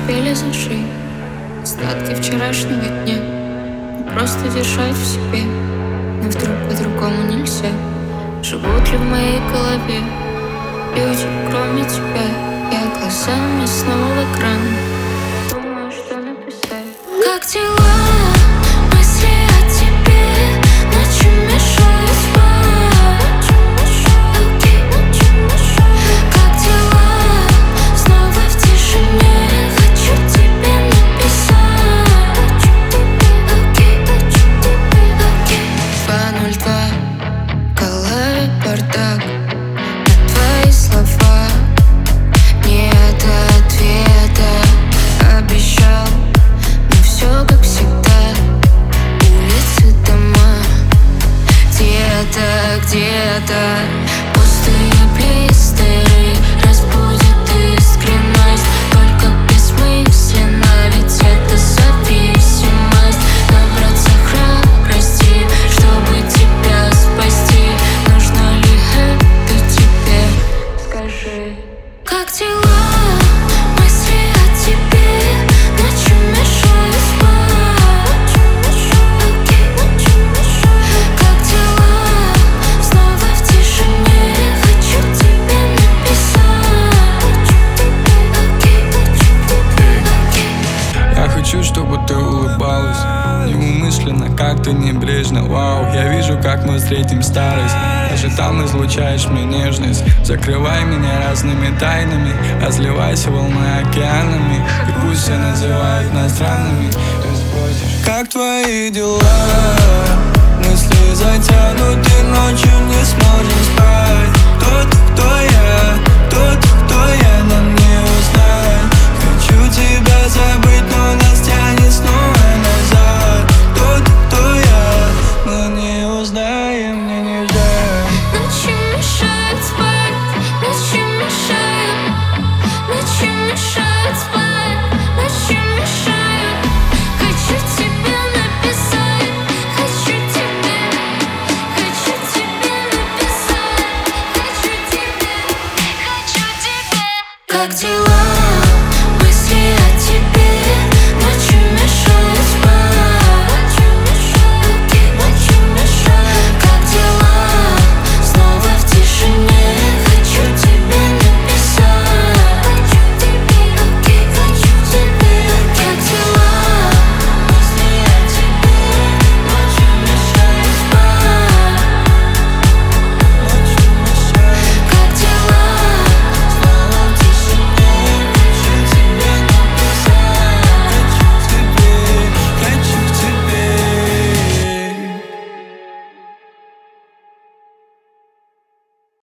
успели зажить остатки вчерашнего дня. Не просто держать в себе, но вдруг по-другому нельзя. Живут ли в моей голове люди, кроме тебя? Я глазами снова в экран, думаю, что написать. Как дела? Мысли о тебе ночью мешают спать. Как дела? Снова в тишине хочу тебе написать. 2:02, в голове бардак. На твои слова нет ответа. Обещал, но все как всегда. Улицы, дома, где-то пустые блистеры разбудит искренность. Только бессмысленно, ведь это зависимость. Набраться храбрости, чтобы тебя спасти. Нужно ли это тебе? Скажи. Как дела? Мысли о тебе ночью мешают спать. Как дела? Снова в тишине хочу тебе написать. Я хочу, чтобы ты улыбалась неумышленно, как-то небрежно. Вау, я вижу, как мы встретим старость. Даже там излучаешь мне нежность. Закрывай меня разными тайнами, разливайся волной океанами. И пусть все называют нас странными. Ты спросишь, как твои дела? Мысли затянуты, ночью не сможем спать. Тот, кто я, нам не узнать. Хочу тебя забыть, но нас тянет снова назад. Кто я, мы не узнаем, мне не ждать. Ночью мешают спать, ночью мешают, ночью мешают спать, ночью мешают. Хочу тебе написать, хочу тебе написать, хочу тебе. Как дела?